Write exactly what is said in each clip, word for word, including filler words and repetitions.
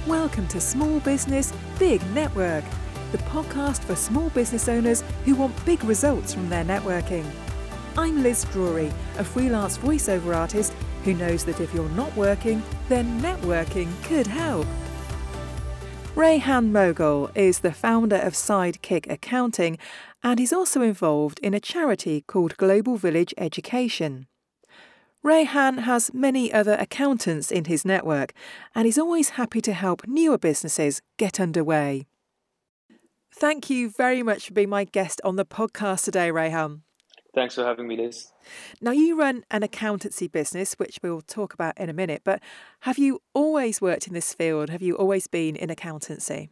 Welcome to Small Business, Big Network, the podcast for small business owners who want big results from their networking. I'm Liz Drury, a freelance voiceover artist who knows that if you're not working, then networking could help. Rayhan Moghal is the founder of Sidekick Accounting and is also involved in a charity called Global Village Education. Rayhan has many other accountants in his network and is always happy to help newer businesses get underway. Thank you very much for being my guest on the podcast today, Rayhan. Thanks for having me, Liz. Now, you run an accountancy business, which we'll talk about in a minute, but have you always worked in this field? Have you always been in accountancy?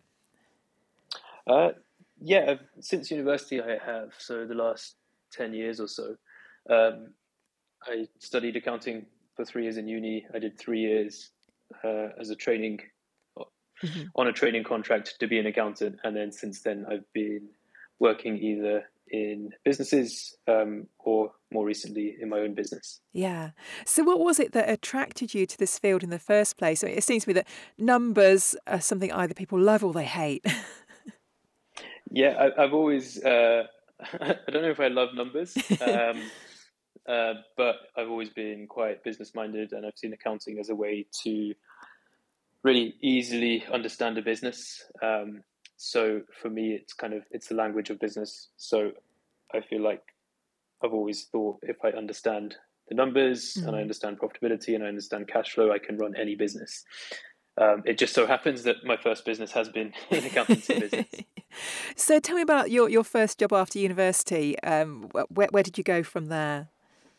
Uh, yeah, since university I have, so the last ten years or so. Um, I studied accounting for three years in uni. I did three years uh, as a training, mm-hmm. on a training contract to be an accountant. And then since then I've been working either in businesses um, or more recently in my own business. Yeah. So what was it that attracted you to this field in the first place? I mean, it seems to me that numbers are something either people love or they hate. yeah, I, I've always, uh, I don't know if I love numbers, um, uh, but I've always been quite business minded, and I've seen accounting as a way to really easily understand a business. Um, So for me, it's kind of, it's the language of business. So I feel like I've always thought if I understand the numbers mm. and I understand profitability and I understand cash flow, I can run any business. Um, it just so happens that my first business has been an accountancy business. So tell me about your, your first job after university. Um, where, where did you go from there?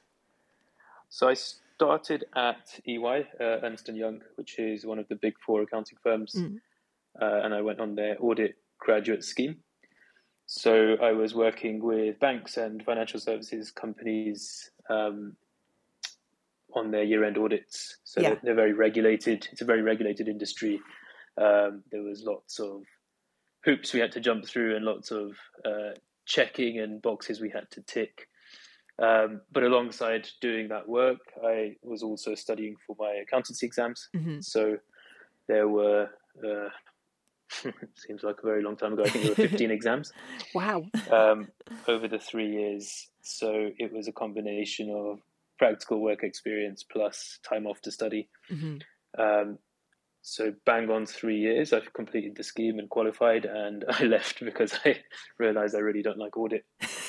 So I started at E Y, uh, Ernst and Young, which is one of the big four accounting firms. Mm. Uh, and I went on their audit graduate scheme. So I was working with banks and financial services companies um, on their year-end audits. So yeah. they're, they're very regulated. It's a very regulated industry. Um, there was lots of hoops we had to jump through and lots of uh, checking and boxes we had to tick. Um, but alongside doing that work, I was also studying for my accountancy exams. Mm-hmm. So there were... Uh, seems like a very long time ago. I think there were fifteen exams. Wow. um, over the three years. So it was a combination of practical work experience plus time off to study. Mm-hmm. Um, so bang on three years, I've completed the scheme and qualified, and I left because I realised I really don't like audit.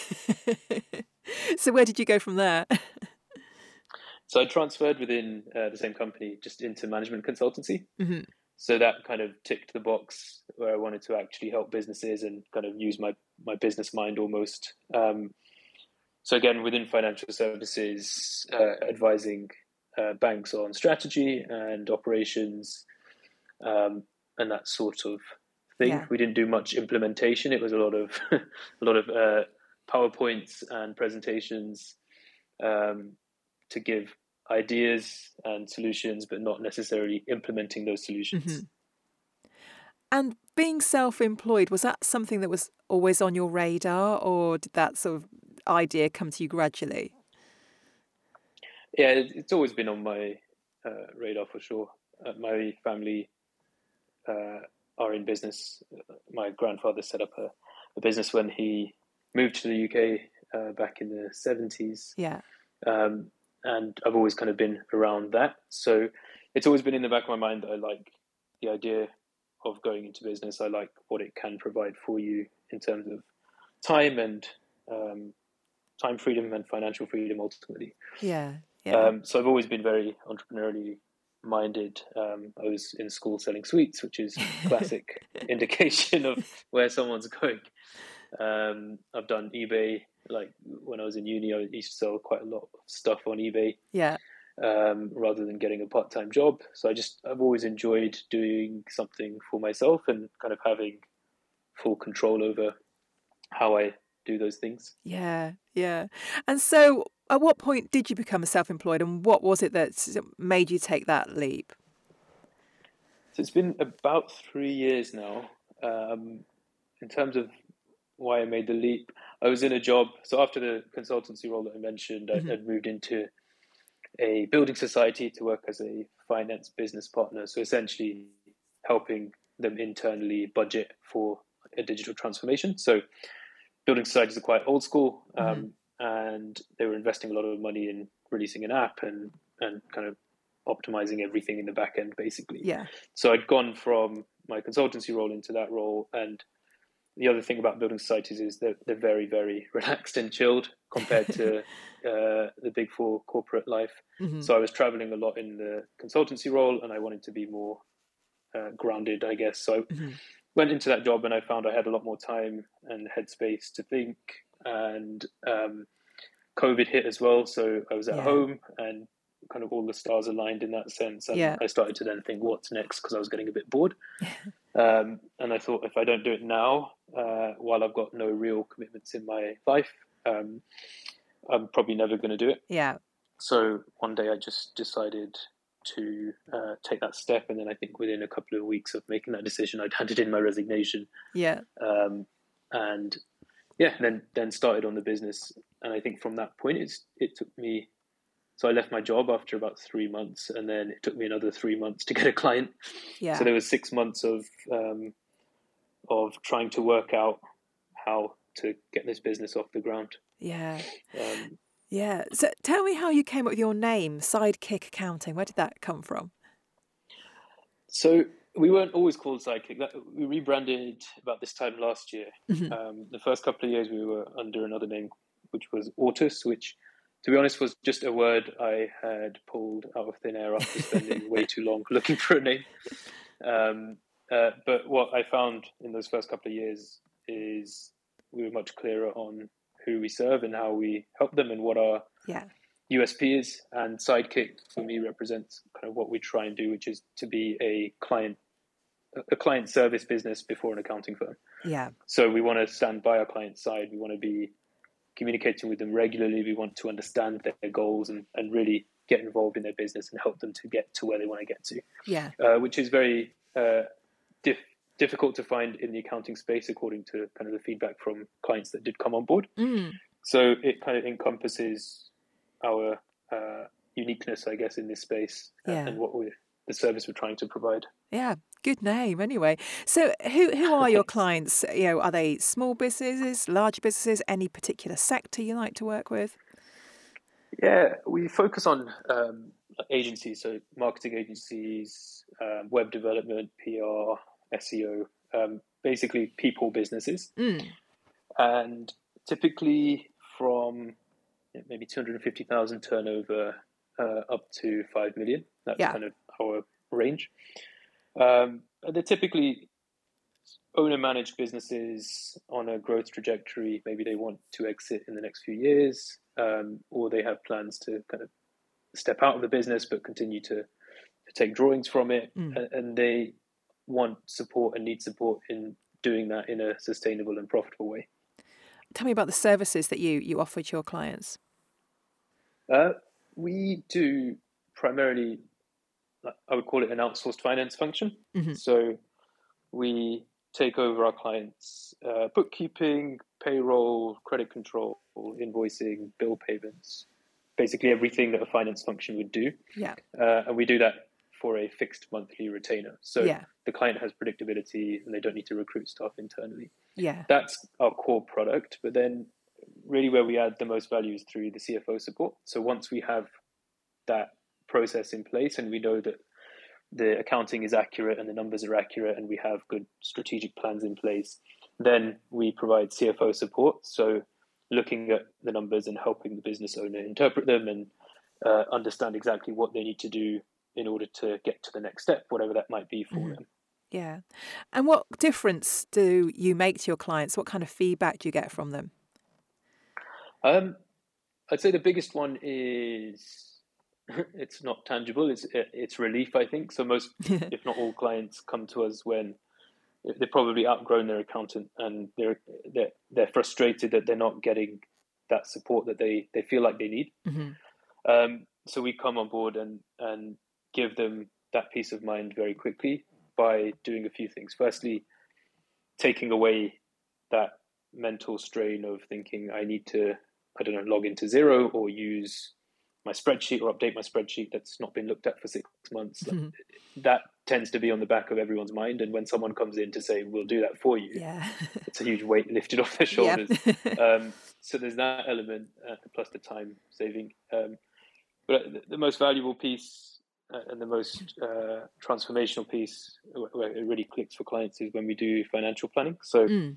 So where did you go from there? So I transferred within uh, the same company just into management consultancy. Mm-hmm. So that kind of ticked the box where I wanted to actually help businesses and kind of use my, my business mind almost. Um, so again, within financial services, uh, advising uh, banks on strategy and operations um, and that sort of thing. Yeah. We didn't do much implementation. It was a lot of a lot of uh, PowerPoints and presentations um, to give ideas and solutions, but not necessarily implementing those solutions. Mm-hmm. And being self-employed, was that something that was always on your radar, or did that sort of idea come to you gradually? Yeah, it's always been on my uh, radar for sure. Uh, my family uh, are in business. My grandfather set up a, a business when he moved to the U K uh, back in the seventies. Yeah. Um, And I've always kind of been around that. So it's always been in the back of my mind that I like the idea of going into business. I like what it can provide for you in terms of time and um, time freedom and financial freedom ultimately. Yeah, yeah. Um, so I've always been very entrepreneurially minded. Um, I was in school selling sweets, which is a classic indication of where someone's going. Um, I've done eBay. Like when I was in uni, I used to sell quite a lot of stuff on eBay. Yeah. Um, rather than getting a part-time job. So I just, I've always enjoyed doing something for myself and kind of having full control over how I do those things. Yeah, yeah. And so at what point did you become self-employed, and what was it that made you take that leap? So it's been about three years now. Um, in terms of why I made the leap, I was in a job. So after the consultancy role that I mentioned, mm-hmm. I had moved into a building society to work as a finance business partner. So essentially helping them internally budget for a digital transformation. So building societies are quite old school, um, mm-hmm. and they were investing a lot of money in releasing an app and, and kind of optimizing everything in the back end, basically. Yeah. So I'd gone from my consultancy role into that role. And the other thing about building societies is that they're very, very relaxed and chilled compared to uh, the big four corporate life. Mm-hmm. So I was traveling a lot in the consultancy role, and I wanted to be more uh, grounded, I guess. So I mm-hmm. went into that job, and I found I had a lot more time and headspace to think. And um, COVID hit as well, so I was at yeah. home, and kind of all the stars aligned in that sense. And yeah. I started to then think, what's next? Because I was getting a bit bored. um, and I thought, if I don't do it now, uh, while I've got no real commitments in my life, um, I'm probably never going to do it. Yeah. So one day I just decided to uh, take that step. And then I think within a couple of weeks of making that decision, I'd handed in my resignation. Yeah. Um, and yeah, then, then started on the business. And I think from that point, it's, it took me, so I left my job after about three months, and then it took me another three months to get a client. Yeah. So there was six months of um, of trying to work out how to get this business off the ground. Yeah. Um, yeah. So tell me how you came up with your name, Sidekick Accounting. Where did that come from? So we weren't always called Sidekick. That, we rebranded about this time last year. Mm-hmm. Um, the first couple of years we were under another name, which was Autus, which, to be honest, was just a word I had pulled out of thin air after spending way too long looking for a name. Um, uh, but what I found in those first couple of years is we were much clearer on who we serve and how we help them and what our yeah. U S P is. And Sidekick, for me, represents kind of what we try and do, which is to be a client, a client service business before an accounting firm. Yeah. So we want to stand by our client's side. We want to be communicating with them regularly. We want to understand their goals and, and really get involved in their business and help them to get to where they want to get to. Yeah. Uh, which is very uh, diff- difficult to find in the accounting space, according to kind of the feedback from clients that did come on board. Mm. So it kind of encompasses our uh, uniqueness, I guess, in this space yeah. and what we the service we're trying to provide. Yeah. Good name anyway. So who who are your clients? You know, are they small businesses, large businesses, any particular sector you like to work with? Yeah, we focus on um, agencies, so marketing agencies, um, web development, P R, S E O, um, basically people businesses. Mm. And typically from maybe two hundred fifty thousand turnover uh, up to five million. That's yeah. kind of our range. Um, they're typically owner-managed businesses on a growth trajectory. Maybe they want to exit in the next few years, um, or they have plans to kind of step out of the business but continue to, to take drawings from it. Mm. And, and they want support and need support in doing that in a sustainable and profitable way. Tell me about the services that you, you offer to your clients. Uh, we do primarily, I would call it an outsourced finance function. Mm-hmm. So we take over our clients' uh, bookkeeping, payroll, credit control, invoicing, bill payments, basically everything that a finance function would do. Yeah. Uh, and we do that for a fixed monthly retainer. So yeah. the client has predictability and they don't need to recruit staff internally. Yeah. That's our core product. But then really where we add the most value is through the C F O support. So once we have that process in place and we know that the accounting is accurate and the numbers are accurate and we have good strategic plans in place, then we provide C F O support. So looking at the numbers and helping the business owner interpret them and uh, understand exactly what they need to do in order to get to the next step, whatever that might be for mm-hmm. them. Yeah. And what difference do you make to your clients? What kind of feedback do you get from them? Um, I'd say the biggest one is it's not tangible. It's it's relief, I think. So most, if not all, clients come to us when they've probably outgrown their accountant and they're they're they're frustrated that they're not getting that support that they, they feel like they need. Mm-hmm. Um, so we come on board and and give them that peace of mind very quickly by doing a few things. Firstly, taking away that mental strain of thinking I need to, I don't know, log into Xero or use my spreadsheet or update my spreadsheet that's not been looked at for six months. Like, that tends to be on the back of everyone's mind. And when someone comes in to say, we'll do that for you, yeah. it's a huge weight lifted off their shoulders. um, so there's that element, uh, plus the time saving. Um, but the, the most valuable piece uh, and the most uh, transformational piece where it really clicks for clients is when we do financial planning. So mm.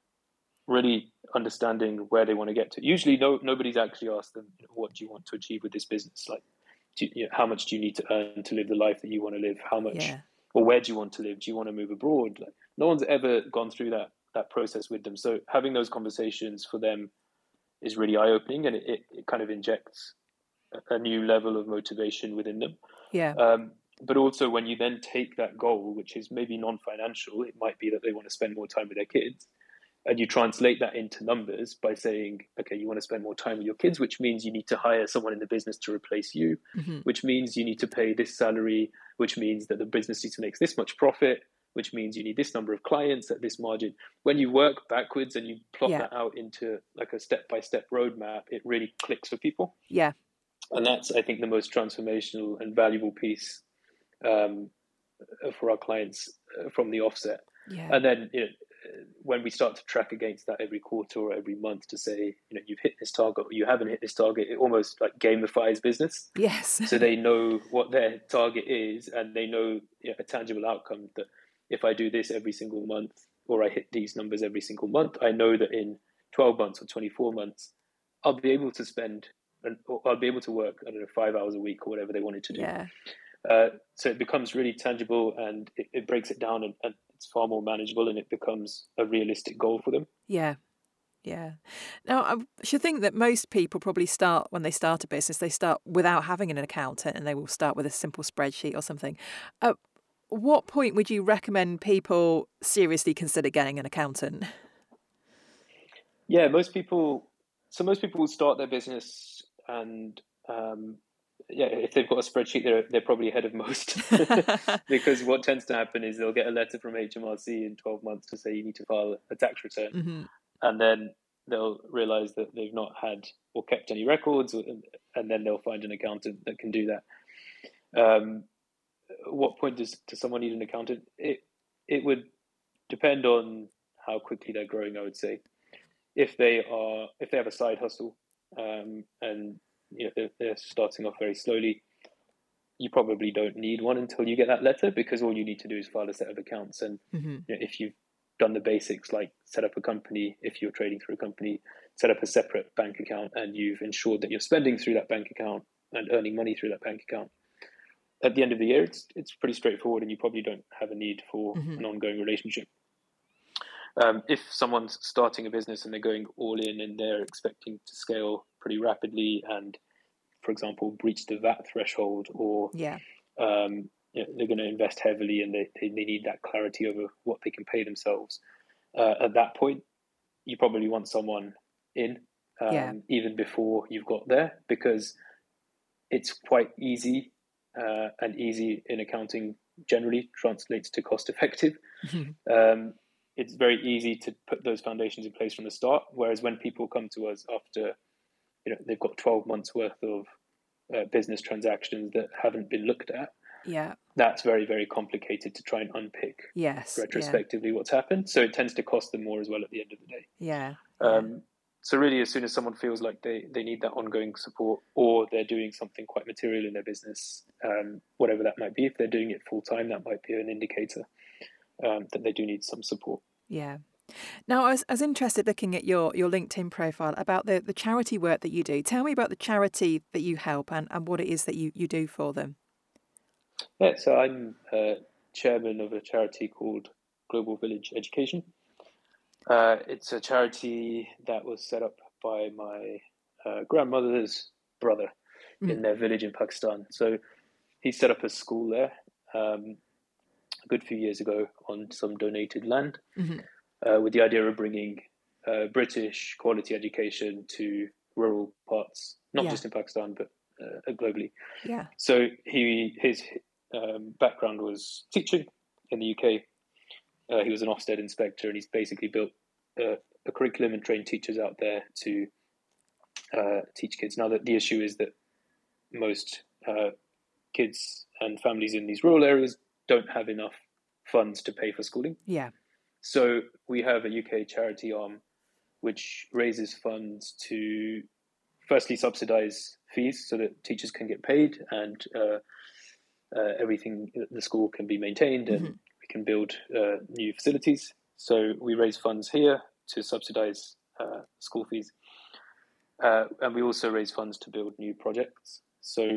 really understanding where they want to get to. Usually no, nobody's actually asked them, you know, what do you want to achieve with this business? Like, do you, you know, how much do you need to earn to live the life that you want to live? How much, yeah. or where do you want to live? Do you want to move abroad? Like, no one's ever gone through that that process with them. So having those conversations for them is really eye-opening, and it, it, it kind of injects a, a new level of motivation within them. Yeah. Um, but also when you then take that goal, which is maybe non-financial, it might be that they want to spend more time with their kids, and you translate that into numbers by saying, okay, you want to spend more time with your kids, which means you need to hire someone in the business to replace you, mm-hmm. which means you need to pay this salary, which means that the business needs to make this much profit, which means you need this number of clients at this margin. When you work backwards and you plot yeah. that out into like a step-by-step roadmap, it really clicks for people. Yeah. And that's, I think, the most transformational and valuable piece um, for our clients uh, from the offset. Yeah. And then, you know, when we start to track against that every quarter or every month to say, you know, you've hit this target or you haven't hit this target, it almost like gamifies business. Yes. So they know what their target is, and they know, you know, a tangible outcome that if I do this every single month, or I hit these numbers every single month, I know that in twelve months or twenty-four months, I'll be able to spend, or I'll be able to work, I don't know, five hours a week or whatever they wanted to do. Yeah. Uh, so it becomes really tangible, and it, it breaks it down, and, and it's far more manageable, and it becomes a realistic goal for them. Yeah. Yeah. Now, I should think that most people probably start, when they start a business, they start without having an accountant, and they will start with a simple spreadsheet or something. At what point would you recommend people seriously consider getting an accountant? Yeah, most people, so most people will start their business, and um, yeah, if they've got a spreadsheet, they're they're probably ahead of most. Because what tends to happen is they'll get a letter from H M R C in twelve months to say you need to file a tax return, mm-hmm. and then they'll realize that they've not had or kept any records, and then they'll find an accountant that can do that. Um, what point does, does someone need an accountant? It it would depend on how quickly they're growing, I would say. If they are, if they have a side hustle, um, and you know they're, they're starting off very slowly, you probably don't need one until you get that letter, because all you need to do is file a set of accounts. And mm-hmm. you know, if you've done the basics, like set up a company, if you're trading through a company, set up a separate bank account, and you've ensured that you're spending through that bank account and earning money through that bank account, at the end of the year, it's it's pretty straightforward, and you probably don't have a need for mm-hmm. an ongoing relationship. Um, if someone's starting a business and they're going all in and they're expecting to scale pretty rapidly and, for example, breach the V A T threshold, or yeah. um, you know, they're going to invest heavily and they, they, they need that clarity over what they can pay themselves, uh, at that point, you probably want someone in, um, yeah. even before you've got there, because it's quite easy, uh, and easy in accounting generally translates to cost effective. um, It's very easy to put those foundations in place from the start. Whereas when people come to us after, you know, they've got twelve months worth of uh, business transactions that haven't been looked at, yeah, that's very, very complicated to try and unpick yes, retrospectively yeah. what's happened. So it tends to cost them more as well at the end of the day. Yeah. Um, yeah. So really, as soon as someone feels like they, they need that ongoing support, or they're doing something quite material in their business, um, whatever that might be, if they're doing it full time, that might be an indicator Um, that they do need some support. Yeah. Now, I was, I was interested looking at your, your LinkedIn profile about the, the charity work that you do. Tell me about the charity that you help and, and what it is that you, you do for them. Yeah, so I'm uh, chairman of a charity called Global Village Education. Uh, it's a charity that was set up by my uh, grandmother's brother mm. in their village in Pakistan. So he set up a school there um, a good few years ago on some donated land, mm-hmm. uh, with the idea of bringing uh, British quality education to rural parts, not yeah. just in Pakistan, but uh, globally. Yeah. So he his um, background was teaching in the U K. Uh, he was an Ofsted inspector, and he's basically built uh, a curriculum and trained teachers out there to uh, teach kids. Now, that the issue is that most uh, kids and families in these rural areas don't have enough funds to pay for schooling. Yeah. So we have a U K charity arm which raises funds to firstly subsidize fees so that teachers can get paid and uh, uh, everything at the school can be maintained and mm-hmm. we can build uh, new facilities. So we raise funds here to subsidize uh, school fees. Uh, and we also raise funds to build new projects. So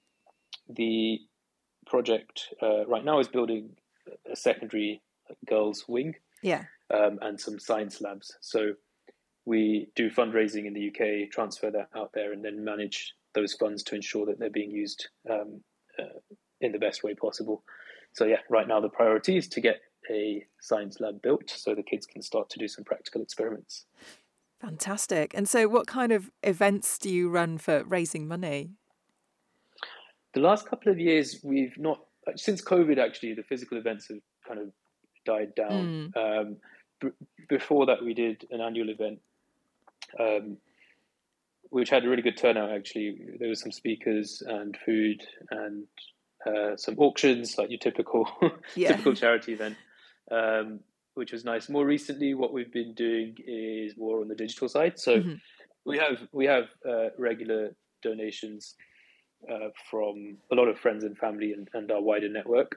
the project uh, right now is building a secondary girls' wing, yeah, um, and some science labs. So we do fundraising in the U K, transfer that out there, and then manage those funds to ensure that they're being used um, uh, in the best way possible. So yeah, right now the priority is to get a science lab built so the kids can start to do some practical experiments. Fantastic. And so what kind of events do you run for raising money? The last couple of years, we've not, since COVID actually, the physical events have kind of died down. Mm. Um, b- before that, we did an annual event, um, which had a really good turnout actually. There were some speakers and food and uh, some auctions, like your typical, yeah. typical charity event. Um, which was nice. More recently, what we've been doing is more on the digital side. So mm-hmm. we have we have uh, regular donations uh, from a lot of friends and family and, and our wider network.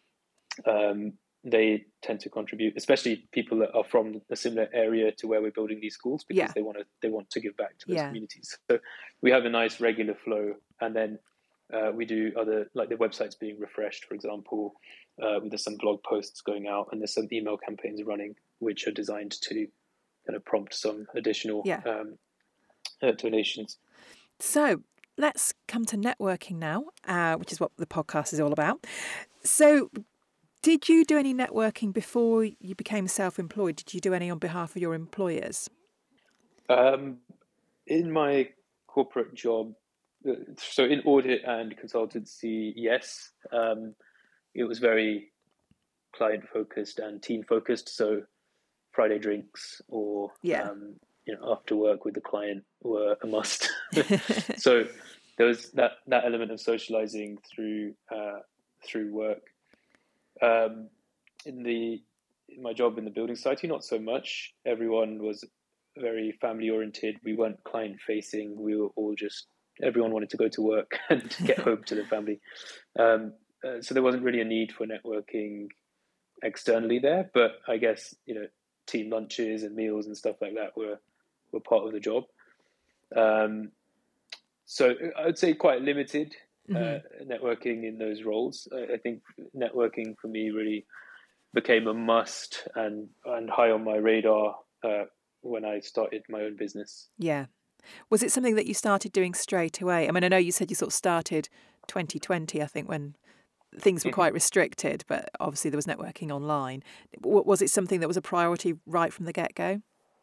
Um, they tend to contribute, especially people that are from a similar area to where we're building these schools, because yeah. they want to they want to give back to those yeah. communities. So we have a nice regular flow, and then uh, we do other, like the website's being refreshed, for example. Uh, there's some blog posts going out, and there's some email campaigns running, which are designed to kind of prompt some additional yeah. um, uh, donations. So let's come to networking now, uh, which is what the podcast is all about. So did you do any networking before you became self-employed? Did you do any on behalf of your employers? Um, in my corporate job, so in audit and consultancy, yes. Um, it was very client-focused and team-focused. So Friday drinks or yeah. um, you know, after work with the client were a must. So there was that, that element of socializing through uh, through work. Um, in the in my job in the building society, not so much. Everyone was very family oriented. We weren't client facing. We were all just, everyone wanted to go to work and get home to their family. Um, uh, so there wasn't really a need for networking externally there. But I guess, you know, team lunches and meals and stuff like that were were part of the job. Um, so I would say quite limited uh, mm-hmm. networking in those roles. I, I think networking for me really became a must and, and high on my radar uh, when I started my own business. Yeah. Was it something that you started doing straight away? I mean, I know you said you sort of started twenty twenty, I think, when things were quite restricted, but obviously there was networking online. Was it something that was a priority right from the get-go?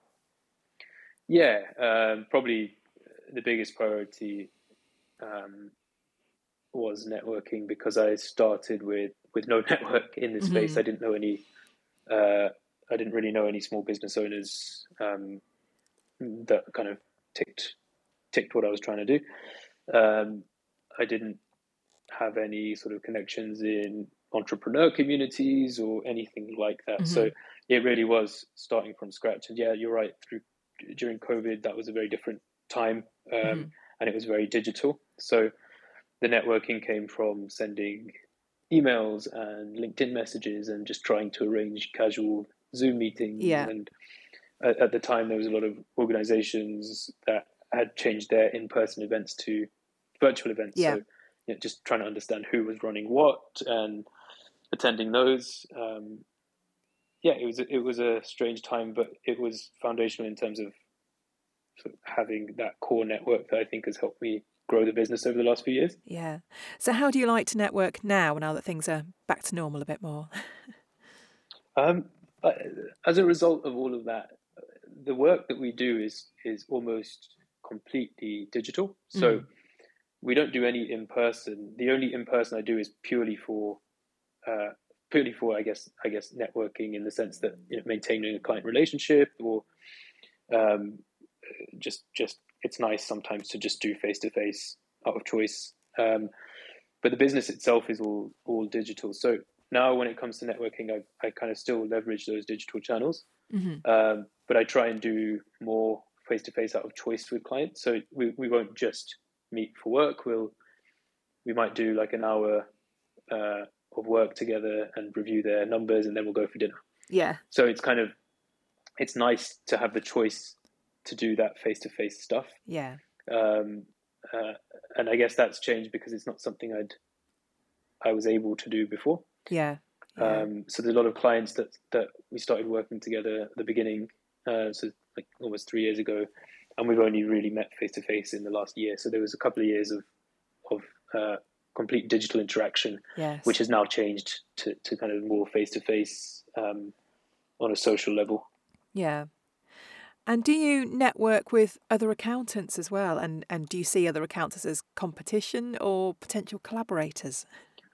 Yeah, um, probably the biggest priority um, was networking, because I started with, with no network in this space. Mm-hmm. I didn't know any, uh, I didn't really know any small business owners um, that kind of ticked ticked what I was trying to do. Um, I didn't have any sort of connections in entrepreneur communities or anything like that. Mm-hmm. So it really was starting from scratch. And yeah, you're right. Through during COVID, that was a very different time, um, mm-hmm. and it was very digital. So the networking came from sending emails and LinkedIn messages and just trying to arrange casual Zoom meetings. Yeah. And at, at the time, there was a lot of organizations that had changed their in-person events to virtual events. Yeah. So you know, just trying to understand who was running what and attending those. Um, yeah, it was it was a strange time, but it was foundational in terms of, sort of having that core network that I think has helped me grow the business over the last few years. Yeah. So how do you like to network now, now that things are back to normal a bit more? um, as a result of all of that, the work that we do is is almost completely digital. So mm. we don't do any in person. The only in person I do is purely for, uh, purely for I guess I guess networking, in the sense that, you know, maintaining a client relationship, or um, just just it's nice sometimes to just do face to face out of choice. Um, but the business itself is all all digital. So now when it comes to networking, I, I kind of still leverage those digital channels, mm-hmm. um, but I try and do more face-to-face out of choice with clients. So we, we won't just meet for work. We'll we might do like an hour uh, of work together and review their numbers, and then we'll go for dinner. Yeah. So it's kind of it's nice to have the choice to do that face-to-face stuff. Yeah. Um, uh, and I guess that's changed because it's not something I'd I was able to do before. Yeah. yeah. Um, so there's a lot of clients that that we started working together at the beginning, uh, so like almost three years ago, and we've only really met face-to-face in the last year. So there was a couple of years of of uh, complete digital interaction, yes. which has now changed to, to kind of more face-to-face um, on a social level. Yeah. And do you network with other accountants as well? And, and do you see other accountants as competition or potential collaborators?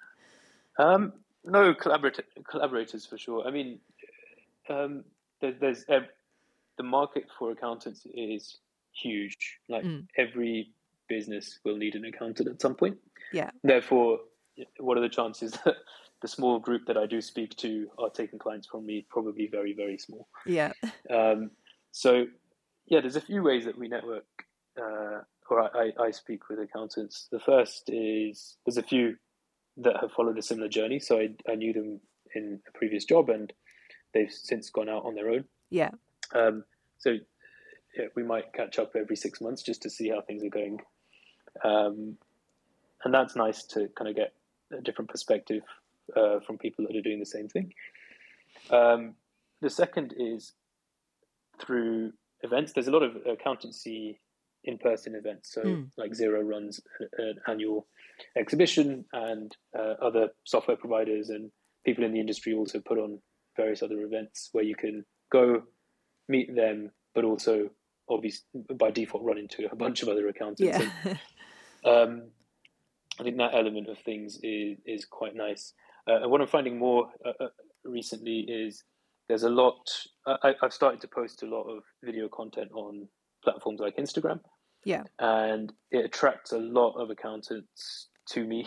Um, no, collaborat- collaborators for sure. I mean, um, there, there's uh, the market for accountants is huge. Like mm. every business will need an accountant at some point. Yeah. Therefore, what are the chances that the small group that I do speak to are taking clients from me? Probably very, very small. Yeah. Um, so, yeah, there's a few ways that we network, uh, or I, I speak with accountants. The first is there's a few that have followed a similar journey. So I, I knew them in a previous job, and they've since gone out on their own. Yeah. Um, so yeah, we might catch up every six months just to see how things are going. Um, and that's nice to kind of get a different perspective uh, from people that are doing the same thing. Um, the second is through events. There's a lot of accountancy in-person events. So mm. like Xero runs an annual exhibition, and uh, other software providers and people in the industry also put on various other events where you can go meet them, but also obviously by default run into a bunch of other accountants. Yeah. And, um, I think that element of things is, is quite nice. Uh, and what I'm finding more uh, recently is there's a lot, I, I've started to post a lot of video content on platforms like Instagram. Yeah. And it attracts a lot of accountants to me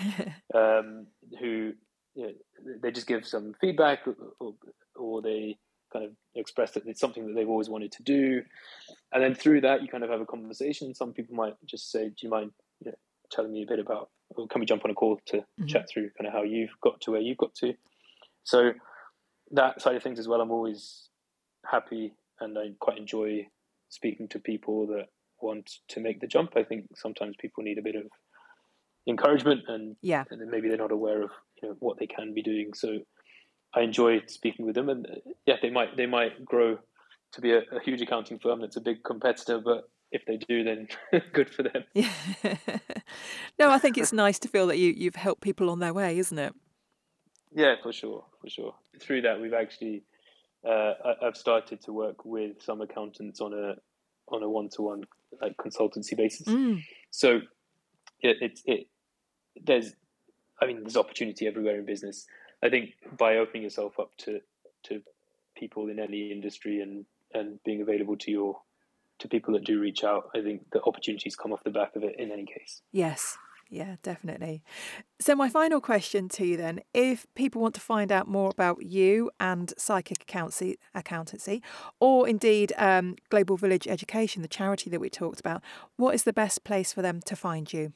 um, who, you know, they just give some feedback, or, or they kind of express that it's something that they've always wanted to do. And then through that, you kind of have a conversation. Some people might just say, do you mind you know, telling me a bit about, or can we jump on a call to mm-hmm. chat through kind of how you've got to where you've got to? So that side of things as well, I'm always happy, and I quite enjoy speaking to people that want to make the jump. I think sometimes people need a bit of encouragement, and, yeah. and maybe they're not aware of you know what they can be doing. So I enjoy speaking with them, and yeah, they might they might grow to be a, a huge accounting firm that's a big competitor, but if they do, then good for them. Yeah. No, I think it's nice to feel that you you've helped people on their way, isn't it? Yeah, for sure, for sure. Through that, we've actually uh, I, I've started to work with some accountants on a on a one-to-one like consultancy basis. Mm. So it, it's it there's I mean there's opportunity everywhere in business. I think by opening yourself up to to people in any industry and and being available to your to people that do reach out, I think the opportunities come off the back of it in any case. Yes. Yeah, definitely. So my final question to you then, if people want to find out more about you and Psychic Accountancy, accountancy or indeed um, Global Village Education, the charity that we talked about, what is the best place for them to find you?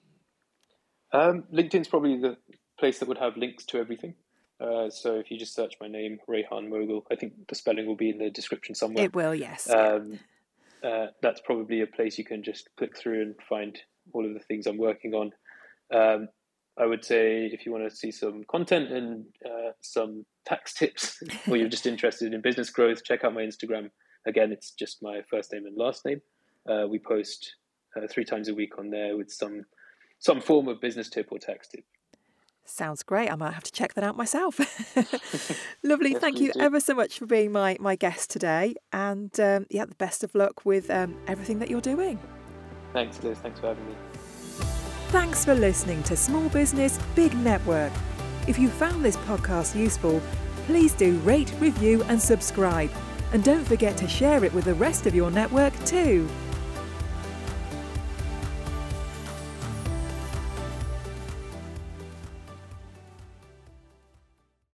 Um, LinkedIn's probably the place that would have links to everything. Uh, so if you just search my name, Rehan Mogul, I think the spelling will be in the description somewhere. It will, yes. Um, uh, that's probably a place you can just click through and find all of the things I'm working on. Um, I would say if you want to see some content and uh, some tax tips, or you're just interested in business growth, check out my Instagram. Again, it's just my first name and last name. Uh, we post uh, three times a week on there with some some form of business tip or tax tip. Sounds great. I might have to check that out myself. Lovely. Yes, Thank you do. ever so much for being my, my guest today. And um, yeah, the best of luck with um, everything that you're doing. Thanks, Liz. Thanks for having me. Thanks for listening to Small Business, Big Network. If you found this podcast useful, please do rate, review and subscribe. And don't forget to share it with the rest of your network too.